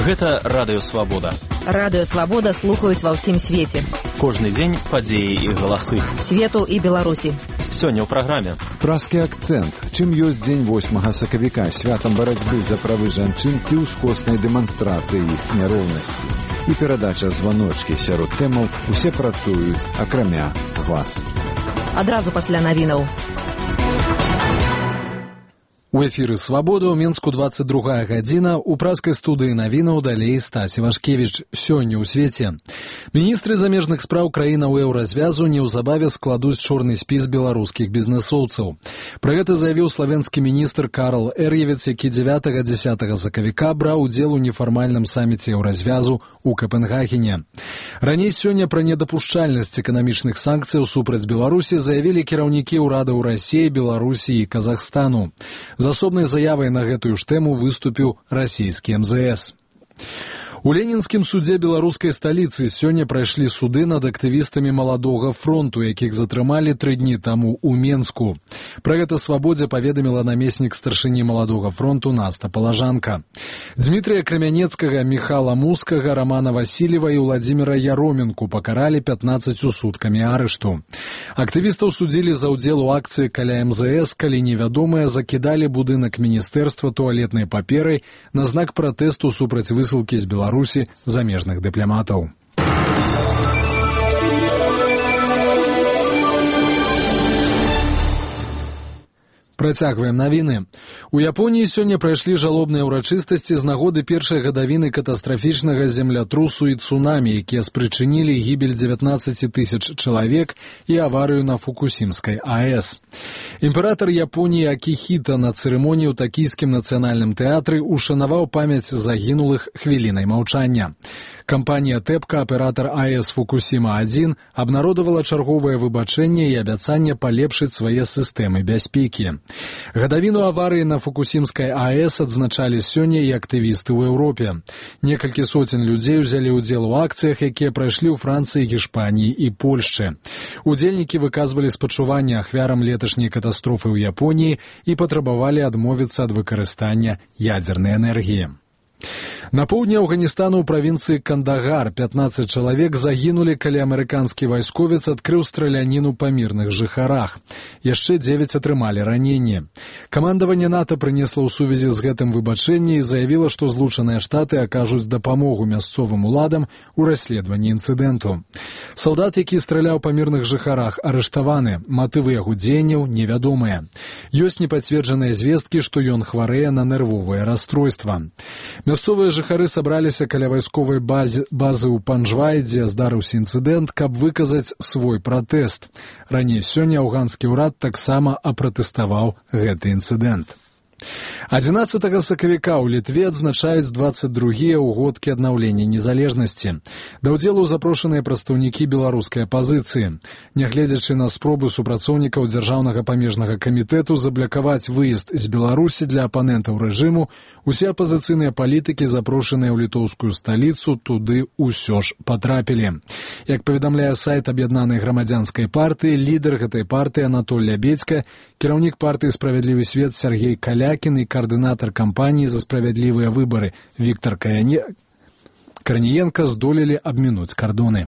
Гэта Радыё Свабода. Радыё Свабода слухаюць ва ўсім свеце. Кожны дзень падзеі і галасы. Свету і Беларусі. Сёння ў праграме. Празкі акцэнт. Чым ёсць дзень 8 сакавіка, святам барацьбы за правы жанчын ці ўскоснай дэманстрацыі іх няроўнасці. І перадача званочкі сярод тэмаў усе працуюць, акрамя вас. Адразу пасля навінаў. У эфіры «Свабода» ў Мінску 22 гадзіна. У празкай студыі навінаў далей Стась Івашкевіч. Сёння ў свеце. Міністры замежных спраў краінаў еўразвязу неўзабаве складуць чорны спіс беларускіх бізнэсоўцаў. Пра гэта заявіў славенскі міністр Карл Эр'евец, які 9-10 сакавіка браў удзел у нефармальным саміце еўразвязу ў Капенгагене. Раней сёння пра недапушчальнасць эканамічных санкцыяў супраць Беларусі заявілі кіраўнікі ўрадаў Расіі, Беларусі і Казахстану. З асобнай заявай на гэтую ж тэму выступіў расійскі МЗС. У Ленінскім судзе беларускай сталіцы сёння прайшлі суды над актывістамі Маладога фронту, якіх затрымалі 3 дні таму ў Менску. Пра гэта «Свабодзе» паведаміла намеснік старшыні Маладога фронту Наста Палажанка. Дмітрыя Крамянецкага, Міхала Мускага, Рамана Васильева і Владзіміра Яроменку пакаралі 15 суткамі арышту. Актывістаў судзілі за ўдзел у акцыі каля МЗС, калі невядомыя закідалі будынак міністэрства туалетнай паперай на знак пратэсту супраць высылкі з Беларусі замежных дыпламатаў. Працягваем навіны. У Японіі сёння прайшлі жалобныя ўрачыстасці з нагоды першай гадавіны катастрафічнага землятрусу і цунамі, якія спрычынілі гібель 19 тысяч чалавек і аварыю на Фукусімскай АЭС. Імператар Японіі Акіхіта на цырымоніі ў Такійскім нацыянальным тэатры ушанаваў памяць загінулых хвілінай маўчання. Кампанія «Тэпка», аператар АЭС «Фукусіма-1», абнародавала чарговае выбачэнне і абяцанне палепшыць свае сістэмы бяспекі. Гадавіну аварыі на Фукусімскай АЭС адзначалі сёння і актывісты ў Еўропе. Некалькі соцень людзей узялі ўдзел у акцыях, якія прайшлі ў Францыі, Гішпаніі і Польшчы. Удзельнікі выказвалі спачуванне ахвярам леташняй катастрофы ў Японіі і патрабавалі адмовіцца ад выкарыстання ядзернай энергіі. На поўдні Афганістану ў правінцыі Кандагар 15 чалавек загінулі, калі амерыканскі вайсковец адкрыў страляніну па мірных жыхарах. Яшчэ 9 атрымалі раненні. Камандаванне НАТО прынесла ў сувязі з гэтым выбачэнне і заявіла, што Злучаныя Штаты акажуць дапамогу мясцовым уладам у расследаванні інцыдэнту. Салдат, які страляў па мірных жыхарах, арыштаваны. Матывы яго дзеянняў невядомыя. Ёсць непацверджаныя звесткі, што ён хварэе на нервовае расстройства. Мясцовыя жыхары сабраліся каля вайсковай базы ў Панжвай, дзе здарыўся інцыдэнт, каб выказаць свой пратэст. Раней сёння афганскі ўрад таксама апратэставаў гэты інцыдэнт. 11 сакавіка ў Літве адзначаюць 22-е ўгодкі аднаўлення незалежнасці. Да ўдзелу запрошаныя прадстаўнікі беларускай апазіцыі. Нягледзячы на спробы супрацоўнікаў дзяржаўнага памежнага камітэту заблакаваць выезд з Беларусі для апанентаў рэжыму, усе апазіцыйныя палітыкі, запрошаныя ў літоўскую сталіцу, туды ўсё ж патрапілі. Як паведамляе сайт аб'яднанай грамадзянскай партыі, лідар гэтай партыі Анатоль Лябедзька, кіраўнік партыі «Справядлівы свет» Сергей Калякін і координатор кампании за справедливые выборы Виктор Корниенко здолели обминуть кордоны.